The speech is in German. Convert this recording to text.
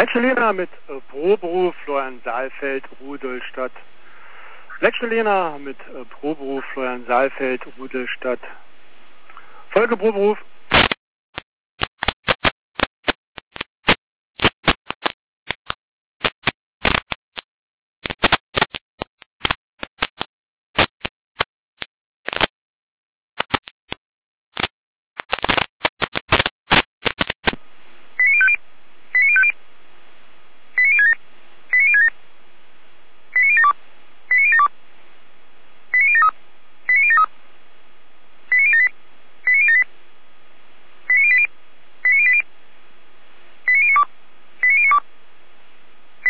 Lena mit Proberuf Florian Saalfeld, Rudolstadt. Lena mit Proberuf Florian Saalfeld, Rudolstadt. Folgeproberuf